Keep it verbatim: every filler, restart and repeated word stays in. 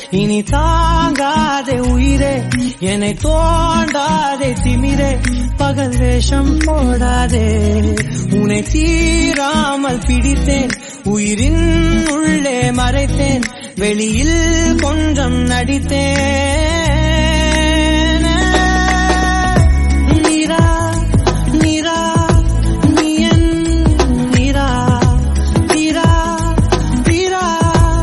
இனி தாங்காதே உயிரே என்னை தோண்டாதே திமிரே பகல் வேஷம் போடாதே உன்னை தீராமல் பிடித்தேன் உயிரின் உள்ளே மறைத்தேன் வெளியில் கொஞ்சம் நடித்தேன்